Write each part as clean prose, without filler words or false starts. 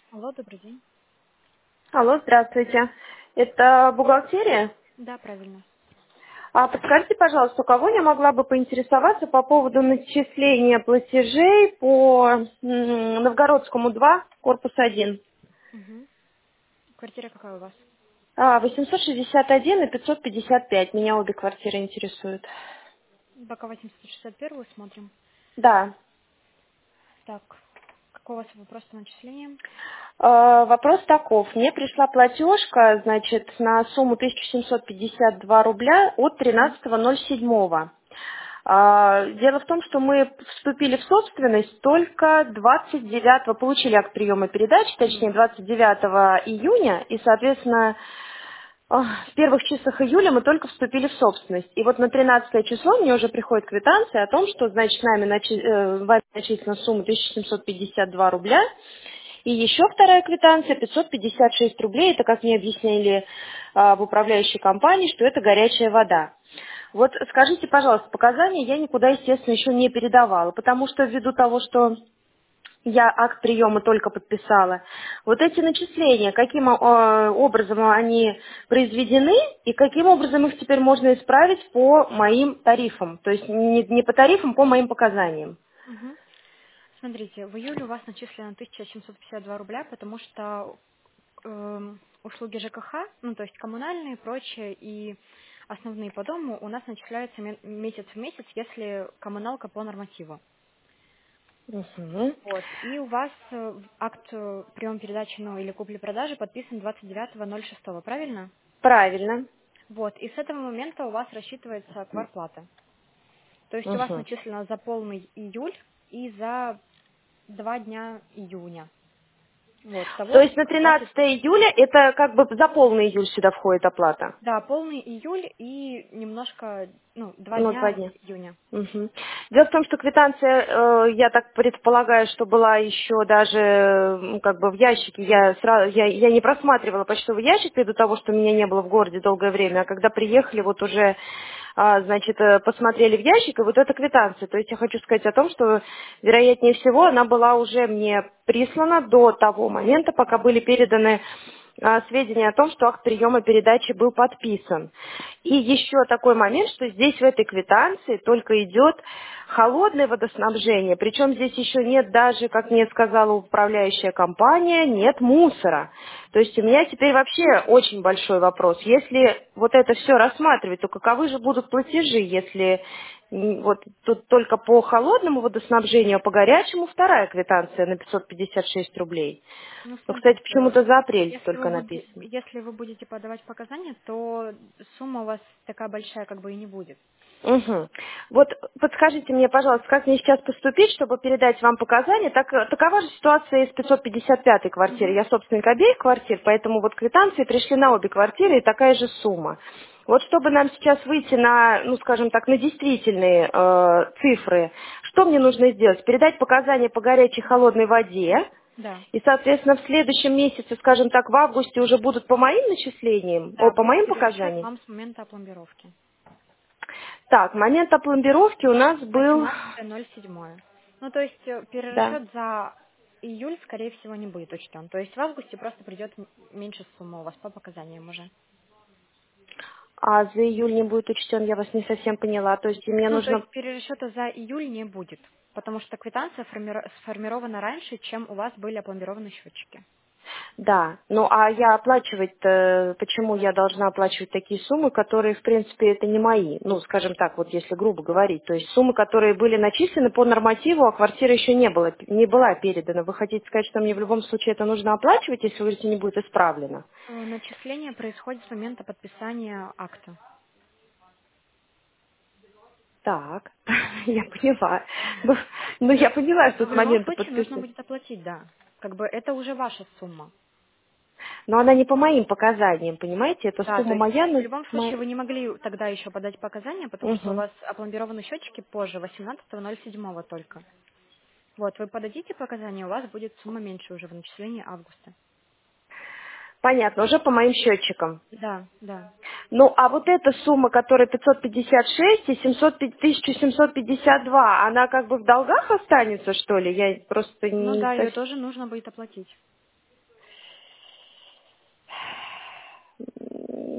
Алло, добрый день. Алло, здравствуйте. Это бухгалтерия? Да, правильно. Подскажите, пожалуйста, у кого я могла бы поинтересоваться по поводу начисления платежей по Новгородскому 2, корпус 1? Угу. Квартира какая у вас? 861 и 555. Меня обе квартиры интересуют. Пока 861 смотрим. Да. Так, какой у вас вопрос по начислению? Вопрос таков. Мне пришла платежка, значит, на сумму 1752 рубля от Угу. 13.07. Дело в том, что мы вступили в собственность только 29-го, получили акт приема передач, точнее 29 июня, и, соответственно, в первых числах июля мы только вступили в собственность. И вот на 13 число мне уже приходит квитанция о том, что, значит, вами начислена сумма 1752 рубля, и еще вторая квитанция 556 рублей, это, как мне объяснили в управляющей компании, что это горячая вода. Вот скажите, пожалуйста, показания я никуда, естественно, еще не передавала, потому что ввиду того, что я акт приема только подписала, вот эти начисления, каким образом они произведены и каким образом их теперь можно исправить по моим тарифам, то есть не по тарифам, по моим показаниям. Угу. Смотрите, в июле у вас начислено 1752 рубля, потому что услуги ЖКХ, ну то есть коммунальные и прочее, и основные по дому у нас начисляются месяц в месяц, если коммуналка по нормативу. Мгм. Вот. И у вас акт приема передачи, ну, или купли-продажи подписан 29.06, правильно? Правильно. Вот. И с этого момента у вас рассчитывается квартплата. То есть у вас Мгм. начислено за полный июль и за 2 дня июня. Вот. То Того есть на 20. 13 июля это как бы за полный июль сюда входит оплата? Да, полный июль и немножко, ну, два Ну, 2 дня дня. июня. Мгм. Дело в том, что квитанция, я так предполагаю, что была еще даже как бы в ящике. Я не просматривала почтовый ящик ввиду того, что меня не было в городе долгое время, а когда приехали, вот уже, значит, посмотрели в ящик, и вот эта квитанция. То есть я хочу сказать о том, что, вероятнее всего, она была уже мне прислана до того момента, пока были переданы сведения о том, что акт приема передачи был подписан. И еще такой момент, что здесь в этой квитанции только идет холодное водоснабжение, причем здесь еще нет даже, как мне сказала управляющая компания, нет мусора. То есть у меня теперь вообще очень большой вопрос. Если вот это все рассматривать, то каковы же будут платежи, если вот тут только по холодному водоснабжению, а по горячему вторая квитанция на 556 рублей. Ну, Ну, кстати, смотрите, почему-то за апрель только написано. если вы будете подавать показания, то сумма у вас такая большая как бы и не будет. Угу. Вот подскажите мне, пожалуйста, как мне сейчас поступить, чтобы передать вам показания? Такова же ситуация и с 555-й квартирой. Мгм. Я собственник обеих квартир, поэтому вот квитанции пришли на обе квартиры и такая же сумма. Вот чтобы нам сейчас выйти на, ну скажем так, на действительные цифры, что мне нужно сделать? Передать показания по горячей и холодной воде, Да. и, соответственно, в следующем месяце, скажем так, в августе уже будут по моим начислениям, Да, по будет моим перерасчет показаниям. вам с момента опломбировки. Так, момент опломбировки у нас был, 18.07. Ну, то есть да, перерасчет за июль, скорее всего, не будет учтен. То есть в августе просто придет меньше сумма у вас по показаниям уже. а за июль не будет учтен, я вас не совсем поняла. То есть мне Ну, то нужно, есть перерасчета за июль не будет, потому что квитанция сформирована раньше, чем у вас были опломбированы счетчики. да, ну а я оплачивать, почему я должна оплачивать такие суммы, которые, в принципе, это не мои, ну, скажем так, вот если грубо говорить, то есть суммы, которые были начислены по нормативу, а квартира еще не была передана. Вы хотите сказать, что мне в любом случае это нужно оплачивать, если, вы говорите, не будет исправлено? Начисление происходит с момента подписания акта. Так, я поняла. Ну, я поняла, что Но в с любом момента случае нужно подписания. будет оплатить, да. Как бы это уже ваша сумма. Но она не по моим показаниям, понимаете? Это Да, то сумма есть моя, в но... любом случае вы не могли тогда еще подать показания, потому что у Мгм. вас опломбированы счетчики позже, 18.07 только. Вот, вы подадите показания, у вас будет сумма меньше уже в начислении августа. Понятно, уже по моим счетчикам. Да, да. Ну, а вот эта сумма, которая 556 и 1752, она как бы в долгах останется, что ли? Я просто Ну не да, ее совсем... тоже нужно будет оплатить.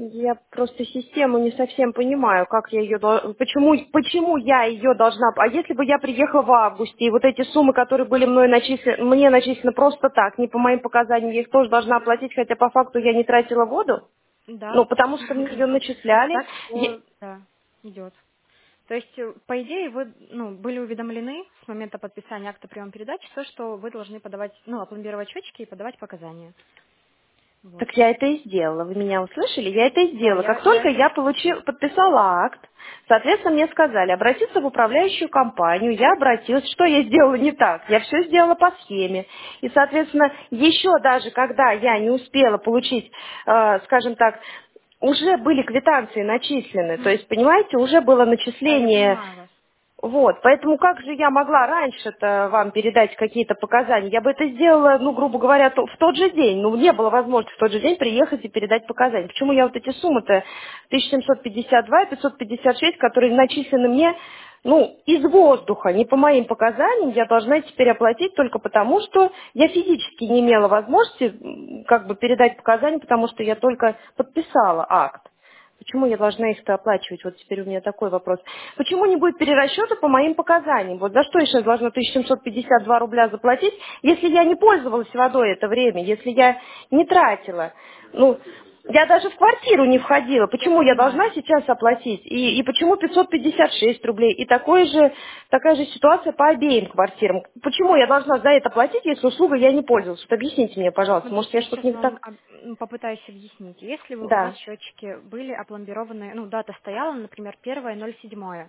Я просто систему не совсем понимаю, как я ее почему я ее должна. А если бы я приехала в августе, и вот эти суммы, которые были мне начислены просто так, не по моим показаниям, я их тоже должна оплатить, хотя по факту я не тратила воду? Да, Ну, потому что мне ее ну, начисляли. так все, да, идет. То есть, по идее, вы были уведомлены с момента подписания акта приема передачи, то, что вы должны подавать, опломбировать счетчики и подавать показания. Вот. Так я это и сделала. Вы меня услышали? Я это и Да, сделала. Как только я подписала акт, соответственно, мне сказали обратиться в управляющую компанию. Я обратилась. Что я сделала не так? Я все сделала по схеме. И, соответственно, еще даже когда я не успела получить, скажем так, уже были квитанции начислены. То есть, понимаете, уже было Да, я начисление. понимаю вас. Вот, поэтому как же я могла раньше-то вам передать какие-то показания? Я бы это сделала, грубо говоря, в тот же день. Не было возможности в тот же день приехать и передать показания. Почему я вот эти суммы-то 1752 и 556, которые начислены мне, из воздуха, не по моим показаниям, я должна теперь оплатить только потому, что я физически не имела возможности передать показания, потому что я только подписала акт. Почему я должна их-то оплачивать? Вот теперь у меня такой вопрос. Почему не будет перерасчета по моим показаниям? Вот за что я сейчас должна 1752 рубля заплатить, если я не пользовалась водой это время, если я не тратила? Я даже в квартиру не входила. Я Почему я должна понимаю. сейчас оплатить? И почему 556 рублей? И такая же ситуация по обеим квартирам. Почему я должна за это платить, если услугой я не пользовалась? Вот объясните мне, пожалуйста. Может, Смотрите, я я что-то сейчас не так... вам попытаюсь объяснить. Если у вас Да, счетчики были опломбированы, дата стояла, например, 1.07,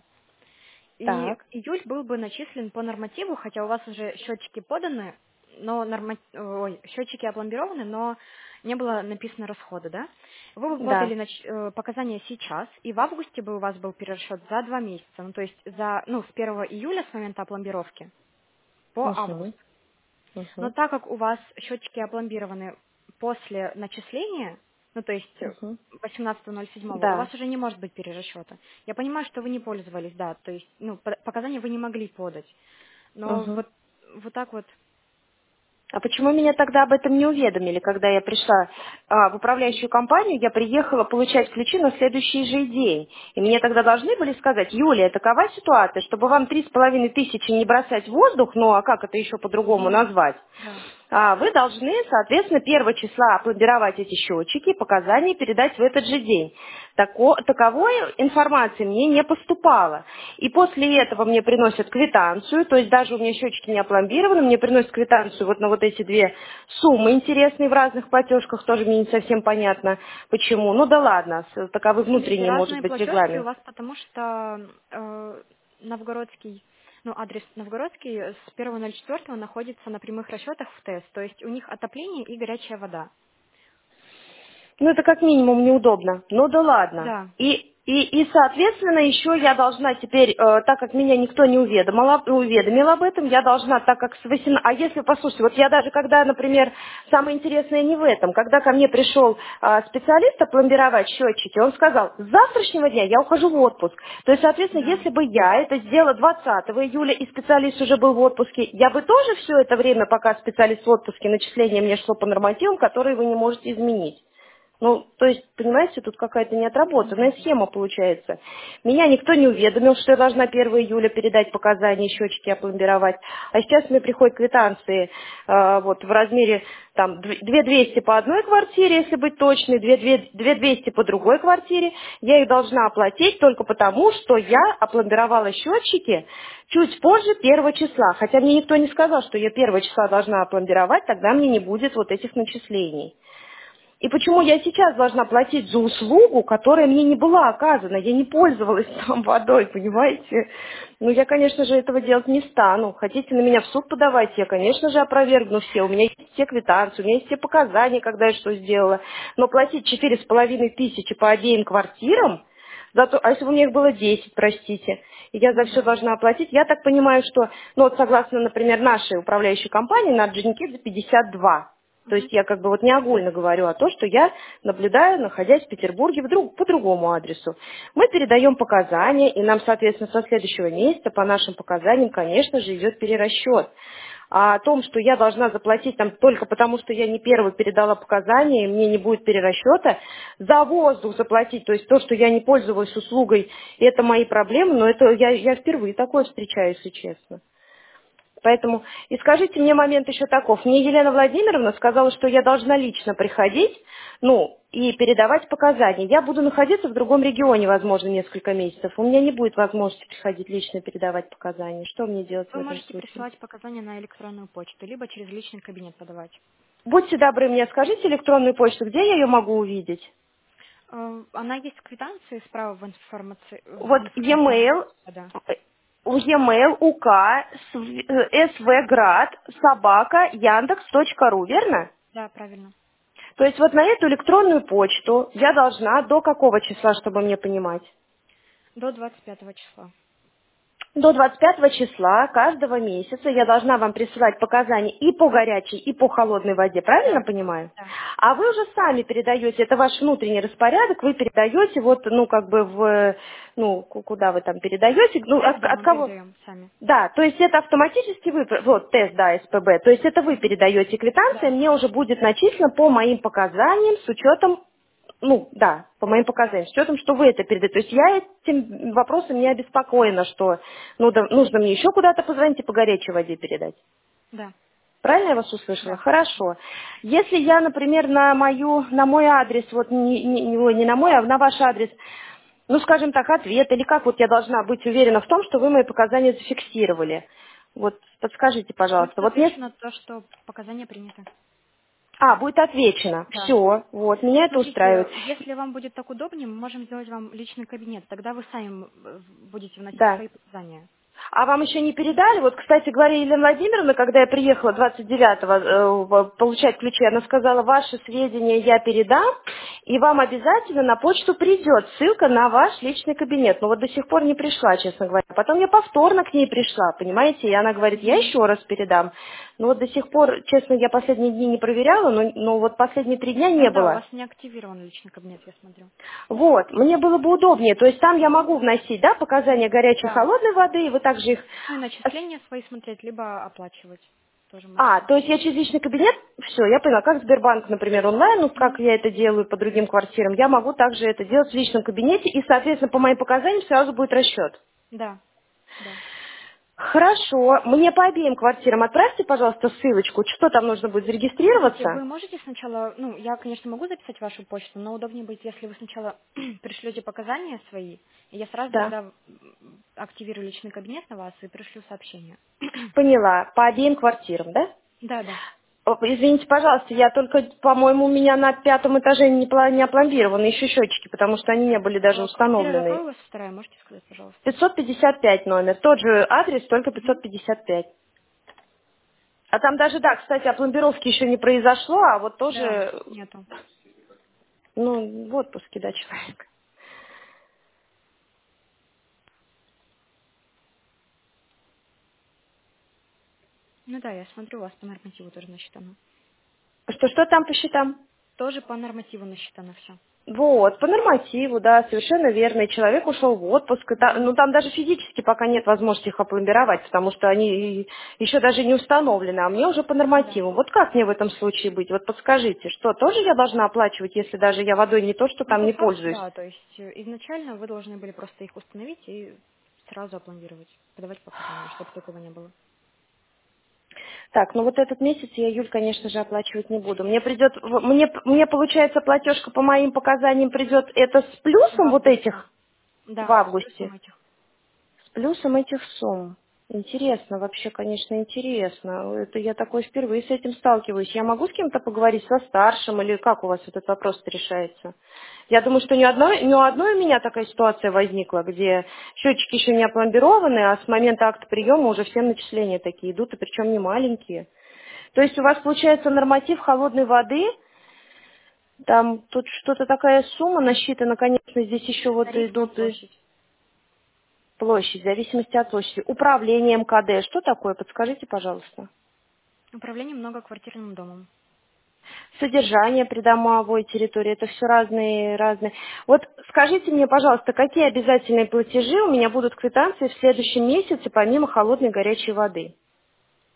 и так, июль был бы начислен по нормативу, хотя у вас уже счетчики поданы, но счетчики опломбированы, но не было написано расходы, да? Вы бы да. подали показания сейчас, и в августе бы у вас был перерасчет за 2 месяца, то есть с 1 июля с момента опломбировки по август. Угу, Но угу, так как у вас счетчики опломбированы после начисления, то есть угу. 18.07, у Да. вас уже не может быть перерасчета. Я понимаю, что вы не пользовались, да, то есть показания вы не могли подать. Но Угу. вот так вот, А почему меня тогда об этом не уведомили, когда я пришла в управляющую компанию, я приехала получать ключи на следующий же день. И мне тогда должны были сказать: Юлия, такова ситуация, чтобы вам 3500 не бросать в воздух, а как это еще по-другому назвать? да. Вы должны, соответственно, 1 числа опломбировать эти счетчики, показания передать в этот же день. Таковой информации мне не поступало. И после этого мне приносят квитанцию, то есть даже у меня счетчики не опломбированы, мне приносят квитанцию вот на вот эти две суммы интересные в разных платежках, тоже мне не совсем понятно почему. Ну да ладно, таковы Смотрите, внутренние, может разные быть, платежки у регламент. вас, потому что новгородский, адрес новгородский с 1.04 находится на прямых расчетах в ТЭС, то есть у них отопление и горячая вода. Это как минимум неудобно. Ну да ладно. Да. И соответственно, еще я должна теперь, так как меня никто не уведомил об этом, я должна, так как с 18... А если, послушайте, вот я даже когда, например, самое интересное не в этом, когда ко мне пришел специалист опломбировать счетчики, он сказал: с завтрашнего дня я ухожу в отпуск. То есть, соответственно, Да. если бы я это сделала 20 июля и специалист уже был в отпуске, я бы тоже все это время, пока специалист в отпуске, начисление мне шло по нормативам, которые вы не можете изменить. То есть, понимаете, тут какая-то неотработанная Понятно. схема получается. Меня никто не уведомил, что я должна 1 июля передать показания, счетчики опломбировать. А сейчас мне приходят квитанции в размере 2200 по одной квартире, если быть точной, 2200 по другой квартире. Я их должна оплатить только потому, что я опломбировала счетчики чуть позже 1 числа. Хотя мне никто не сказал, что я 1 числа должна опломбировать, тогда мне не будет вот этих начислений. И почему я сейчас должна платить за услугу, которая мне не была оказана? Я не пользовалась там водой, понимаете? Я, конечно же, этого делать не стану. Хотите на меня в суд подавать, я, конечно же, опровергну все. У меня есть все квитанции, у меня есть все показания, когда я что сделала. Но платить 4500 по обеим квартирам, а если бы у меня их было 10, простите, и я за все Да. должна оплатить, я так понимаю, что, согласно, например, нашей управляющей компании, на Orgenicid за 52. То Мгм. есть я не огульно говорю, а то, что я наблюдаю, находясь в Петербурге по другому адресу. Мы передаем показания, и нам, соответственно, со следующего месяца по нашим показаниям, конечно же, идет перерасчет. А о том, что я должна заплатить там только потому, что я не первой передала показания, и мне не будет перерасчета, за воздух заплатить, то есть то, что я не пользовалась услугой, это мои проблемы, но это я впервые такое встречаю, если честно. Поэтому, и скажите мне момент еще таков. Мне Елена Владимировна сказала, что я должна лично приходить, ну, и передавать показания. Я буду находиться в другом регионе, возможно, несколько месяцев. У меня не будет возможности приходить лично передавать показания. Что мне делать в Вы этом можете случае? присылать показания на электронную почту, либо через личный кабинет подавать. Будьте добры, мне скажите электронную почту, где я ее могу увидеть? Она есть в квитанции справа в информации, в Вот информационном e-mail, окошке, да. у e-mail, УК, СВГрад, собака, Яндекс.ру, верно? Да, правильно. То есть вот на эту электронную почту я должна до какого числа, чтобы мне понимать? До 25 числа. До 25 числа каждого месяца я должна вам присылать показания и по горячей, и по холодной воде, правильно Да, понимаю? да. А вы уже сами передаете, это ваш внутренний распорядок, вы передаете вот, ну, как бы ну, куда вы там передаете, ну, Тест, да, от мы кого? передаем сами. Да, то есть это автоматически вы, вот тест, да, СПБ, то есть это вы Мгм. передаете квитанция, Да, мне уже будет начислено по моим показаниям с учетом, ну, да, по моим да, показаниям, с учетом, что вы это передаете. То есть я этим вопросом не обеспокоена, что ну, да, нужно мне еще куда-то позвонить и по горячей воде передать. да, Правильно я вас услышала? да. Хорошо. Если я, например, на мой адрес, вот не на мой, а на ваш адрес, ну, скажем так, ответ, или как вот я должна быть уверена в том, что вы мои показания зафиксировали? Вот подскажите, Будет пожалуйста. Вот мне... отвечено то, что показания приняты. Будет отвечено. Да. Все, вот, меня это устраивает. Смотрите, если вам будет так удобнее, мы можем сделать вам личный кабинет. Тогда вы сами будете вносить Да. свои показания. А вам еще не передали? Вот, кстати говоря, Елена Владимировна, когда я приехала 29-го получать ключи, она сказала, ваши сведения я передам, и вам обязательно на почту придет ссылка на ваш личный кабинет. Но вот до сих пор не пришла, честно говоря. Потом я повторно к ней пришла, понимаете, и она говорит, я Мгм. еще раз передам. Но вот до сих пор, честно, я последние дни не проверяла, но вот последние 3 дня не Ну да, у было. вас не активирован личный кабинет, я смотрю. Вот, мне было бы удобнее. То есть там я могу вносить, да, показания горячей и Да. холодной воды, и вы также их... Ну и начисления свои смотреть, либо оплачивать. Тоже А, можете. то есть я через личный кабинет, все, я поняла, как Сбербанк, например, онлайн, ну, как Мгм. я это делаю по другим квартирам, я могу также это делать в личном кабинете, и, соответственно, по моим показаниям сразу будет расчет. Да, да. Хорошо, мне по обеим квартирам отправьте, пожалуйста, ссылочку, что там нужно будет Смотрите, зарегистрироваться? вы можете сначала, ну, я, конечно, могу записать вашу почту, но удобнее будет, если вы сначала пришлете показания свои, и я сразу Да, тогда активирую личный кабинет на вас и пришлю сообщение. поняла, по обеим квартирам, да? Да, да. Извините, пожалуйста, я только, по-моему, у меня на 5-м этаже не опломбированы еще счетчики, потому что они не были даже Квартира какая установлены. у вас вторая, можете сказать, пожалуйста? 555 номер, тот же адрес, только Мгм. 555. А там даже, да, кстати, опломбировки еще не произошло, а вот Да, тоже, нету. ну, в отпуске, да, человек. Ну да, я смотрю, у вас по нормативу тоже насчитано. Что там по счетам? Тоже по нормативу насчитано все. Вот, по нормативу, да, совершенно верно. И человек ушел в отпуск. Ну, там даже физически пока нет возможности их опломбировать, потому что они еще даже не установлены, а мне уже по Да. нормативу. Вот как мне в этом случае быть? Вот подскажите, что тоже я должна оплачивать, если даже я водой не то, что Ну, там по не факту, пользуюсь? да, то есть изначально вы должны были просто их установить и сразу опломбировать, подавать показания, чтобы такого не было. Так, ну вот этот месяц я июль, конечно же, оплачивать не буду. Мне получается, платежка по моим показаниям придет это с В плюсом вот августе. этих в Да, с августе? плюсом этих. С плюсом этих сумм. Интересно, вообще, конечно, интересно. Это я такой впервые с этим сталкиваюсь. Я могу с кем-то поговорить, со старшим, или как у вас этот вопрос решается? Я думаю, что ни у одной у меня такая ситуация возникла, где счетчики еще не опломбированы, а с момента акта приема уже все начисления такие идут, и причем не маленькие. То есть у вас получается норматив холодной воды, там тут что-то такая сумма насчитана, конечно, здесь еще вот Тариф на идут и площадь. площадь, в зависимости от площади. Управление МКД, что такое, подскажите, пожалуйста. Управление многоквартирным домом. Содержание придомовой территории, это все разные. Вот скажите мне, пожалуйста, какие обязательные платежи у меня будут квитанции в следующем месяце, помимо холодной и горячей воды?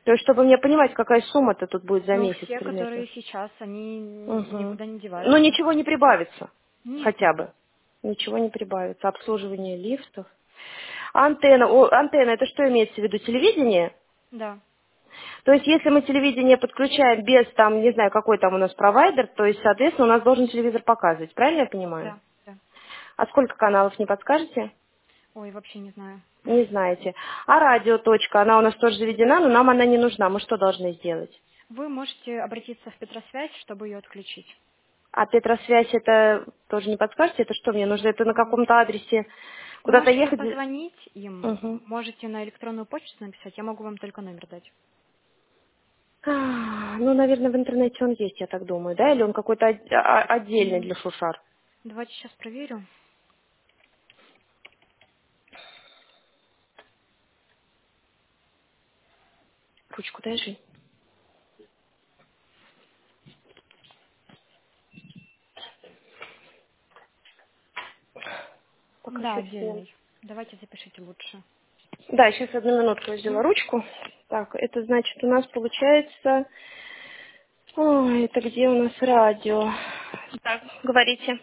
То есть, чтобы мне понимать, какая сумма-то тут будет за Но месяц все, примерно. которые сейчас, они Угу. никуда не Ну, деваются. ничего не прибавится. Нет, Хотя бы. Ничего не прибавится. Обслуживание лифтов. Антенна. Антенна, это что имеется в виду? Телевидение? да, То есть, если мы телевидение подключаем без, там, не знаю, какой там у нас провайдер, то есть, соответственно, у нас должен телевизор показывать. Правильно я понимаю? да, да. А сколько каналов, не подскажете? Ой, вообще не знаю. Не знаете. А радиоточка, она у нас тоже заведена, но нам она не нужна. Мы что должны сделать? Вы можете обратиться в Петросвязь, чтобы ее отключить. А Петросвязь это тоже не подскажете? Это что мне нужно? Это на Э, каком-то адресе куда-то Можете ехать? позвонить им, Угу. можете на электронную почту написать, я могу вам только номер дать. Ну, наверное, в интернете он есть, я так думаю, да? Или он какой-то отдельный М, для Шушар? Давайте сейчас проверю. Ручку дай, Жень. Пока Да, совсем. отдельный. Давайте запишите лучше. Да, сейчас одну минутку я взяла Мгм. ручку. Так, это значит у нас получается... Ой, это где у нас радио? Так, говорите.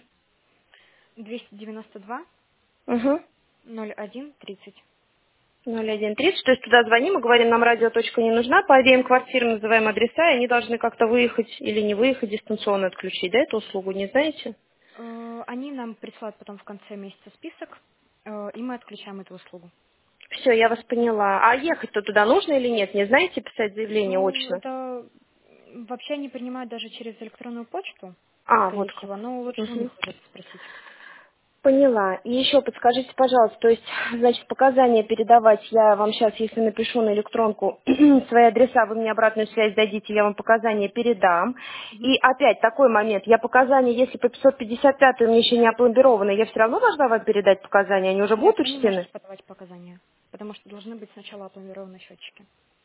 292 Угу. 0130. 0130, то есть туда звоним и говорим, нам радиоточка не нужна, по обеим квартирам называем адреса, и они должны как-то выехать или не выехать, дистанционно отключить, да, эту услугу, не знаете? Они нам присылают потом в конце месяца список, и мы отключаем эту услугу. Все, я вас поняла. А ехать-то туда нужно или нет? Не знаете писать заявление Ну, очно? это вообще они принимают даже через электронную почту, А, скорее вот как. всего, но лучше у Мгм. них уже спросить. Поняла. И еще подскажите, пожалуйста, то есть, значит, показания передавать я вам сейчас, если напишу на электронку свои адреса, вы мне обратную связь дадите, я вам показания передам. Мгм. И опять такой момент, я показания, если по 555 у меня еще не опломбированы, я все равно должна вам передать показания, они уже Нет, будут вы не учтены? можете подавать показания, потому что должны быть сначала опломбированы счетчики.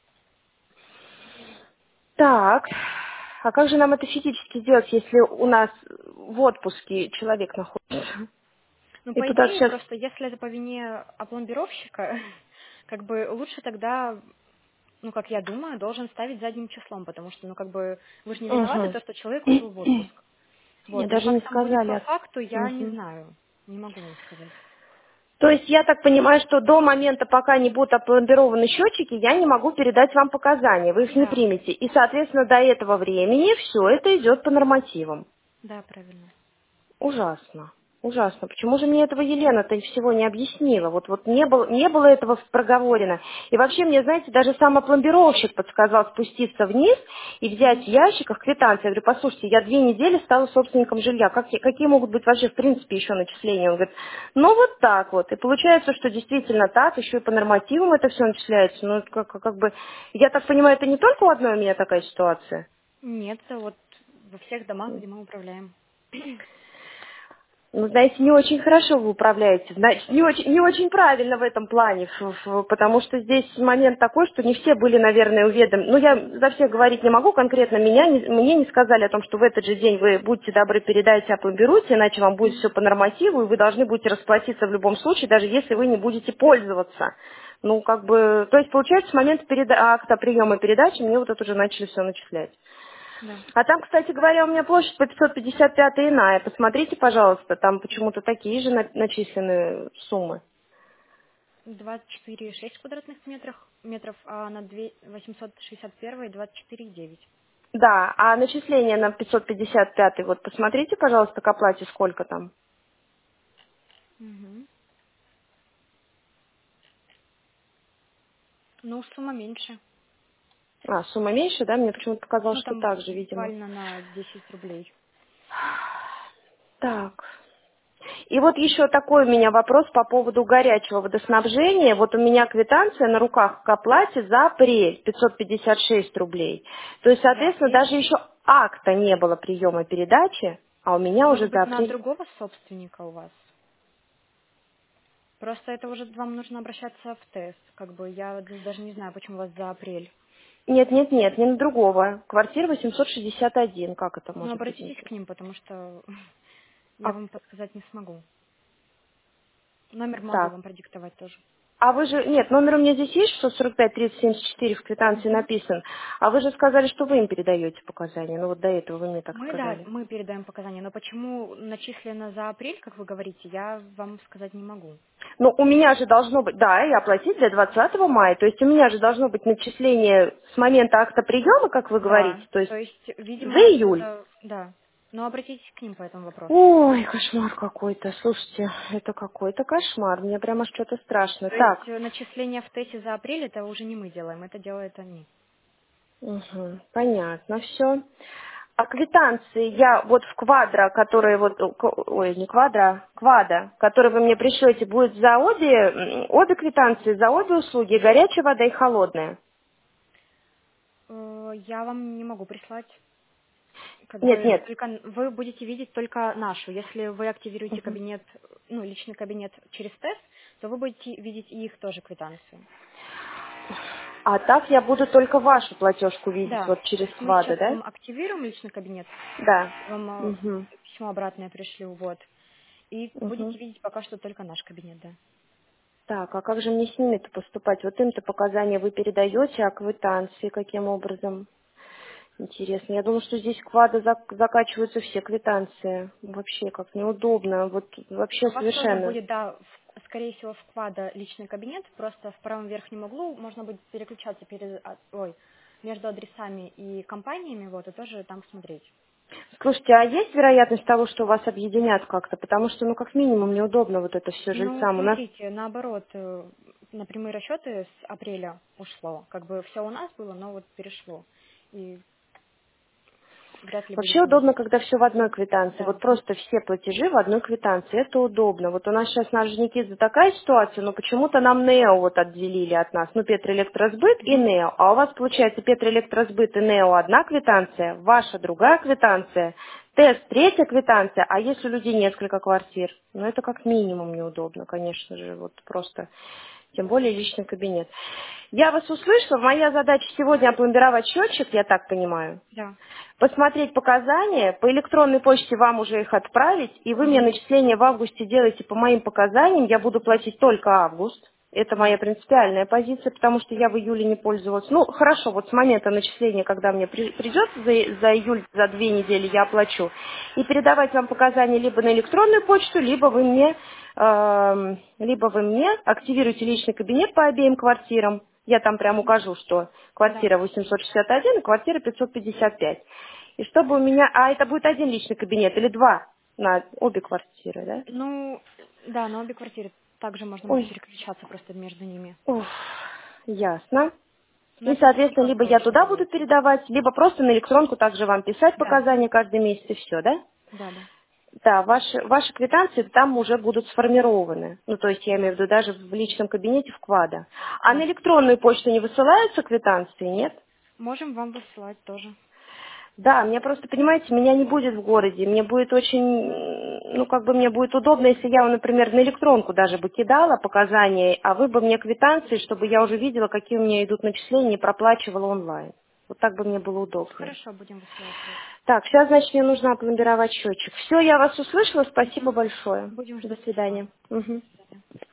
Так, а как же нам это физически сделать, если у нас в отпуске человек находится? Ну, И по туда идее, сейчас... просто если это по вине опломбировщика, как бы лучше тогда, ну, как я думаю, должен ставить задним числом, потому что, ну, как бы, вы же не виноваты, Угу. то, что человек ушел в отпуск. Мне Вот, но даже не как там будет по сказали. факту, я не Мгм. знаю, не могу вам сказать. То есть я так понимаю, что до момента, пока не будут опломбированы счетчики, я не могу передать вам показания, вы их не Да, примете. И, соответственно, до этого времени все это идет по нормативам. да, правильно. Ужасно. Ужасно. Почему же мне этого Елена-то и всего не объяснила? Вот не было этого проговорено. И вообще мне, знаете, даже сам опломбировщик подсказал спуститься вниз и взять в Мгм. ящиках квитанции. Я говорю, послушайте, я 2 недели стала собственником жилья. Какие могут быть вообще в принципе еще начисления? Он говорит, ну вот так вот. И получается, что действительно так, еще и по нормативам это все начисляется. Ну, как бы, я так понимаю, это не только у одной у меня такая ситуация? Нет, это вот во всех домах, где мы управляем. Ну, знаете, не очень хорошо вы управляете, значит, не очень правильно в этом плане, потому что здесь момент такой, что не все были, наверное, уведомлены. Ну, я за всех говорить не могу, конкретно мне не сказали о том, что в этот же день вы будьте добры, передайте, опломбируйте, иначе вам будет Мгм. все по нормативу, и вы должны будете расплатиться в любом случае, даже если вы не будете пользоваться. Ну, как бы, то есть, получается, с момента акта приема передачи мне вот это уже начали все начислять. Да. А там, кстати говоря, у меня площадь по 555 иная. Посмотрите, пожалуйста, там почему-то такие же начислены суммы. 24,6 квадратных метров, а на 861 24,9. Да, а начисление на 555, вот посмотрите, пожалуйста, к оплате сколько там. Мгм. Ну, сумма меньше. А, сумма меньше, да? Мне почему-то показалось, Ну, что там так же, видимо. буквально на 10 рублей. Так. И вот еще такой у меня вопрос по поводу горячего водоснабжения. Вот у меня квитанция на руках к оплате за апрель 556 рублей. То есть, За соответственно, апрель. даже еще акта не было приема передачи, а у меня уже Может за быть, на апрель. другого собственника у вас? Просто это уже вам нужно обращаться в ТЭС. Как бы я даже не знаю, почему у вас за апрель. Нет, нет, нет, не на другого. Квартира 861. Как это Ну, может быть? обратитесь к ним, потому что я А, вам подсказать не смогу. Номер могу так. вам продиктовать тоже. А вы же, нет, номер у меня здесь есть, 645-3074 в квитанции Мгм. написан. А вы же сказали, что вы им передаете показания. Ну вот до этого вы мне так Мы, да, сказали. мы передаем показания, но почему начислено за апрель, как вы говорите, я вам сказать не могу. Но у меня же должно быть, да, и оплатить для 20 мая. То есть у меня же должно быть начисление с момента акта приема, как вы говорите, Да, то есть то есть, за видимо, июль. что-то, да. Но обратитесь к ним по этому вопросу. Ой, кошмар какой-то. Слушайте, это какой-то кошмар. Мне прямо что-то страшно. То есть Так, начисление в ТЭСе за апрель это уже не мы делаем, это делают они. угу, понятно, все. А квитанции я вот в квадро, которые вот, ой, не квадро, квада, которые вы мне пришлете, будет за обе, обе квитанции, за обе услуги, горячая вода и холодная. Я вам не могу прислать. Как Нет, бы нет. только вы будете видеть только нашу. Если вы активируете Мгм. кабинет, ну, личный кабинет через тест, то вы будете видеть и их тоже квитанции. А так я буду только вашу платежку видеть Да, вот то через есть мы квада, сейчас да? вам активируем личный кабинет, Да. вам Угу. письмо обратное пришлю, вот. И Угу. будете видеть пока что только наш кабинет, да. Так, а как же мне с ними-то поступать? Вот им-то показания вы передаете, а квитанции каким образом? Интересно. Я думаю, что здесь квада закачиваются все квитанции. Вообще, как неудобно. Вот вообще У вас тоже совершенно. будет, да, скорее всего, в квада личный кабинет, просто в правом верхнем углу можно будет переключаться между адресами и компаниями, вот, и тоже там смотреть. Слушайте, а есть вероятность того, что вас объединят как-то? Потому что, ну, как минимум, неудобно вот это все Ну, жильцам. У нас смотрите, наоборот, на прямые расчеты с апреля ушло. Как бы все у нас было, но вот перешло. И вряд ли будет вообще удобно, вместе. когда все в одной квитанции. Да. Вот просто все платежи в одной квитанции. Это удобно. Вот у нас сейчас на Орджоникидзе такая ситуация, но почему-то нам НЕО вот отделили от нас. Ну, Петроэлектросбыт и Мгм. НЕО. А у вас, получается, Петроэлектросбыт и НЕО одна квитанция, ваша другая квитанция, тест третья квитанция, а если у людей несколько квартир? Ну, это как минимум неудобно, конечно же. Вот просто тем более личный кабинет. Я вас услышала. Моя задача сегодня опломбировать счетчик, я так понимаю. Да. Посмотреть показания, по электронной почте вам уже их отправить, и вы мне Мгм. начисление в августе делаете по моим показаниям, я буду платить только август. Это моя Да. принципиальная позиция, потому что я в июле не пользовалась. Ну, хорошо, вот с момента начисления, когда мне придет за июль, за 2 недели я оплачу. И передавать вам показания либо на электронную почту, либо вы мне активируете личный кабинет по обеим квартирам. Я там прям укажу, что Да. квартира 861 и квартира 555. И чтобы у меня... А это будет один личный кабинет или два на обе квартиры, да? Ну, да, на обе квартиры также можно будет Ой, переключаться просто между ними. уф, ясно. Но И, это соответственно, как либо я проще туда буду делается. передавать, либо просто на электронку также вам писать Да. показания каждый месяц и все, да? Да, да. Да, ваши квитанции там уже будут сформированы. Ну, то есть я имею в виду даже в личном кабинете в квада. А на Да. электронную почту не высылаются квитанции, нет? Можем вам высылать тоже. Да, мне просто, понимаете, меня не будет в городе. Мне будет очень, ну, как бы мне будет удобно, если я, например, на электронку даже бы кидала показания, а вы бы мне квитанции, чтобы я уже видела, какие у меня идут начисления, и проплачивала онлайн. Вот так бы мне было удобнее. Хорошо, будем высылать. Так, сейчас, значит, мне нужно опломбировать счетчик. Все, я вас услышала, спасибо Мгм. большое. Будем До ждать письма. свидания. Мгм. До свидания.